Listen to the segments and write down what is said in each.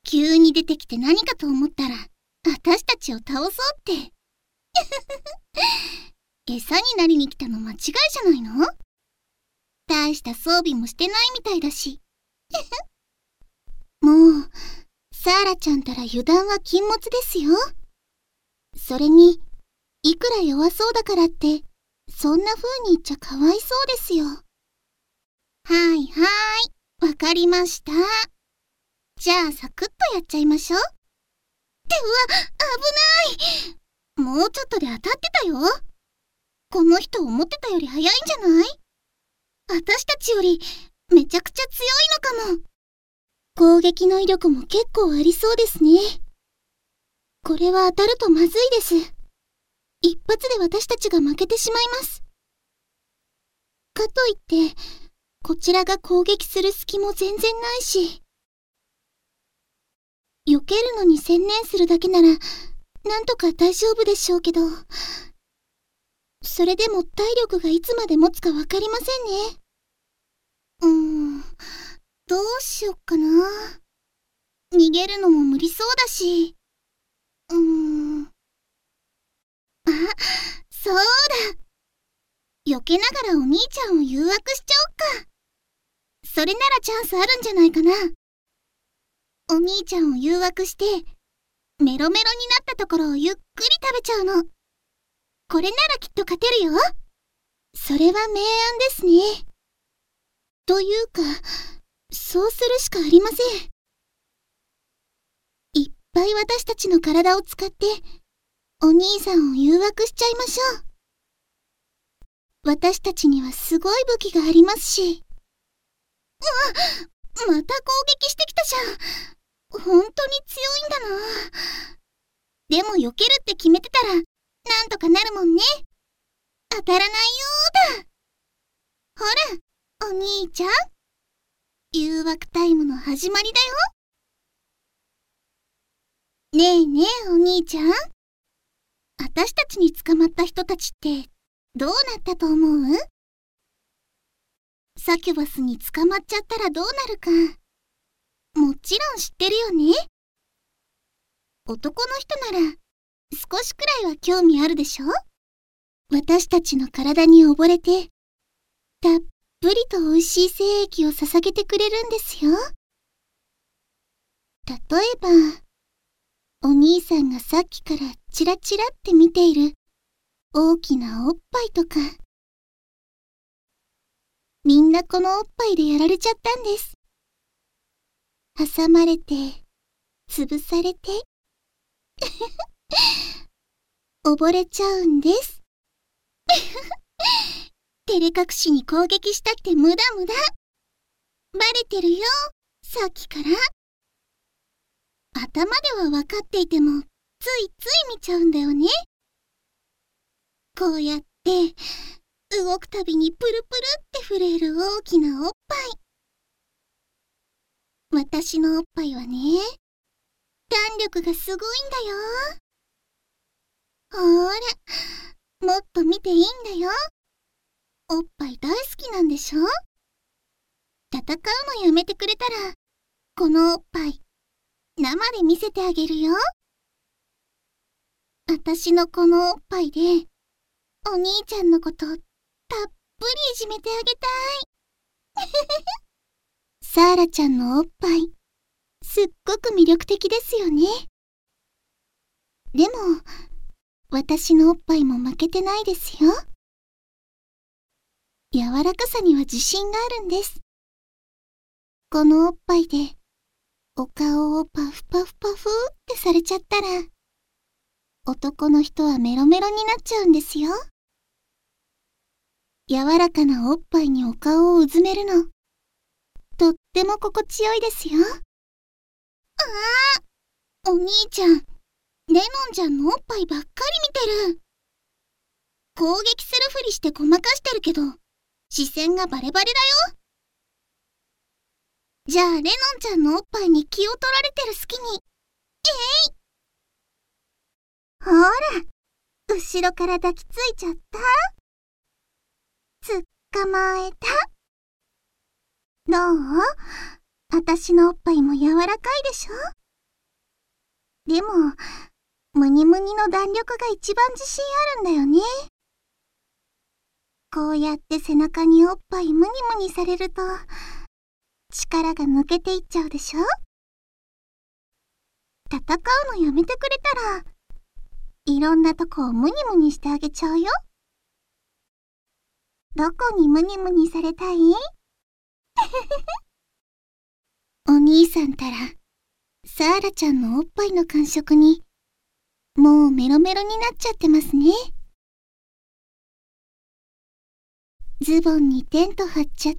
急に出てきて何かと思ったら、私たちを倒そうって。餌になりに来たの間違いじゃないの？大した装備もしてないみたいだし。もう、サーラちゃんたら油断は禁物ですよ。それに、いくら弱そうだからって、そんな風に言っちゃかわいそうですよ。はいはい、わかりました。じゃあサクッとやっちゃいましょう。って危ない。もうちょっとで当たってたよ。この人思ってたより早いんじゃない？私たちよりめちゃくちゃ強いのかも。攻撃の威力も結構ありそうですね。これは当たるとまずいです。一発で私たちが負けてしまいます。かといって、こちらが攻撃する隙も全然ないし。避けるのに専念するだけなら、なんとか大丈夫でしょうけど、それでも体力がいつまで持つかわかりませんね。どうしよっかな。逃げるのも無理そうだし。あ、そうだ。避けながらお兄ちゃんを誘惑しちゃおっか。それならチャンスあるんじゃないかな。お兄ちゃんを誘惑して、メロメロになったところをゆっくり食べちゃうの。これならきっと勝てるよ。それは明暗ですね。というか、そうするしかありません。いっぱい私たちの体を使って、お兄さんを誘惑しちゃいましょう。私たちにはすごい武器がありますし。また攻撃してきたじゃん。本当に強いんだな。でも避けるって決めてたら、なんとかなるもんね。当たらないよーだ。ほら、お兄ちゃん。誘惑タイムの始まりだよ。ねえねえお兄ちゃん。私たちに捕まった人たちってどうなったと思う？サキュバスに捕まっちゃったらどうなるか、もちろん知ってるよね。男の人なら少しくらいは興味あるでしょ？私たちの体に溺れて、たっぷりと美味しい精液を捧げてくれるんですよ。例えば、お兄さんがさっきからチラチラって見ている大きなおっぱいとか。みんなこのおっぱいでやられちゃったんです。挟まれて、潰されて、溺れちゃうんです。照れ隠しに攻撃したって無駄無駄。バレてるよ、さっきから。頭では分かっていても、ついつい見ちゃうんだよね。こうやって、動くたびにプルプルって震える大きなおっぱい。私のおっぱいはね、弾力がすごいんだよ。ほーら、もっと見ていいんだよ。おっぱい大好きなんでしょ？戦うのやめてくれたら、このおっぱい、生で見せてあげるよ。私のこのおっぱいで、お兄ちゃんのこと、たっぷりいじめてあげたい。サーラちゃんのおっぱい、すっごく魅力的ですよね。でも、私のおっぱいも負けてないですよ。柔らかさには自信があるんです。このおっぱいで、お顔をパフパフパフってされちゃったら、男の人はメロメロになっちゃうんですよ。柔らかなおっぱいにお顔をうずめるの、とっても心地よいですよ。お兄ちゃん、レノンちゃんのおっぱいばっかり見てる。攻撃するふりしてごまかしてるけど、視線がバレバレだよ。じゃあレノンちゃんのおっぱいに気を取られてる隙に、ほら、後ろから抱きついちゃった。捕まえた。どう？私のおっぱいも柔らかいでしょ？ でも、ムニムニの弾力が一番自信あるんだよね。こうやって背中におっぱいムニムニされると、力が抜けていっちゃうでしょ？戦うのやめてくれたら、いろんなとこをムニムニしてあげちゃうよ。どこにムニムニされたい？お兄さんたら、サーラちゃんのおっぱいの感触に、もうメロメロになっちゃってますね。ズボンにテント張っちゃって、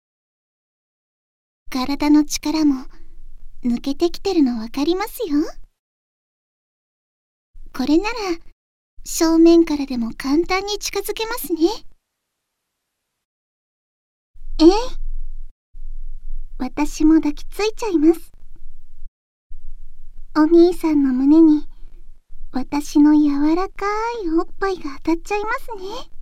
体の力も抜けてきてるのわかりますよ。これなら正面からでも簡単に近づけますね。私も抱きついちゃいます。お兄さんの胸に私の柔らかいおっぱいが当たっちゃいますね。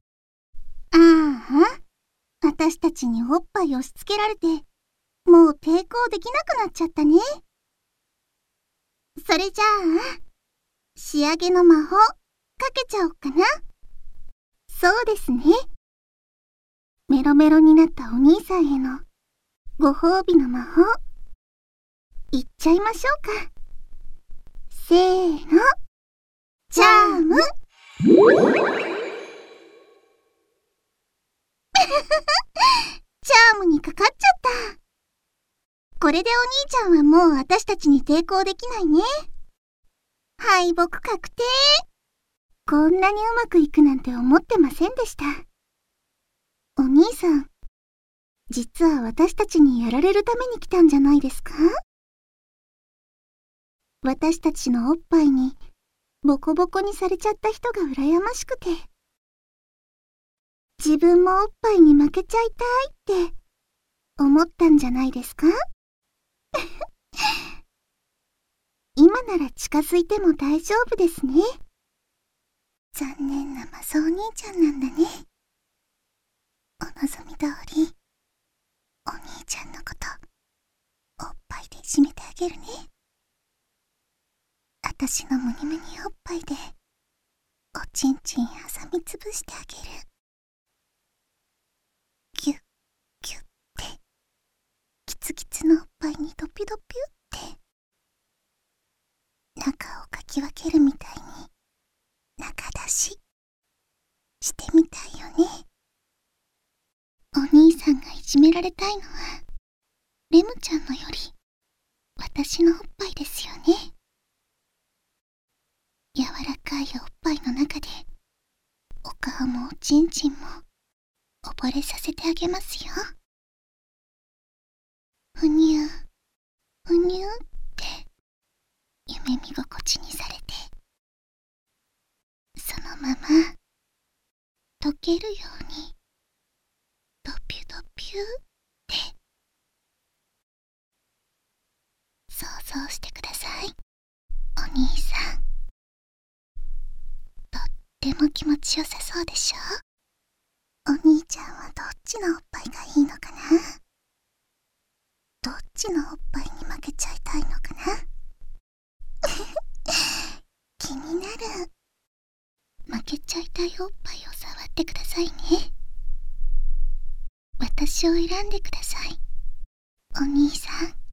私たちにおっぱい押し付けられて、もう抵抗できなくなっちゃったね。それじゃあ、仕上げの魔法、かけちゃおっかな。そうですね。メロメロになったお兄さんへのご褒美の魔法、いっちゃいましょうか。せーの、チャーム。チャームにかかっちゃった。これでお兄ちゃんはもう私たちに抵抗できないね。敗北確定。こんなにうまくいくなんて思ってませんでした。お兄さん、実は私たちにやられるために来たんじゃないですか？私たちのおっぱいにボコボコにされちゃった人が羨ましくて、自分もおっぱいに負けちゃいたいって思ったんじゃないですか？今なら近づいても大丈夫ですね。残念なマサお兄ちゃんなんだね。お望み通り、お兄ちゃんのことおっぱいで締めてあげるね。あたしのムニムニおっぱいでおちんちん挟みつぶしてあげる。ギュッギュッて、キツキツのおっぱいにドピドピュって、中をかき分けるみたいに中出ししてみたいよね。お兄さんがいじめられたいのはレムちゃんのより私のおっぱいですよね。柔らかいおっぱいの中でお顔もおちんちんも溺れさせてあげますよ。ふにゅふにゅって夢見心地にされて、そのまま溶けるようにドピュドピュって想像してください。お兄さん、とっても気持ちよさそうでしょ？お兄ちゃんはどっちのおっぱいがいいのかな？どっちのおっぱいに負けちゃいたいのかな？気になる。負けちゃいたいおっぱいを触ってくださいね。私を選んでください、お兄さん。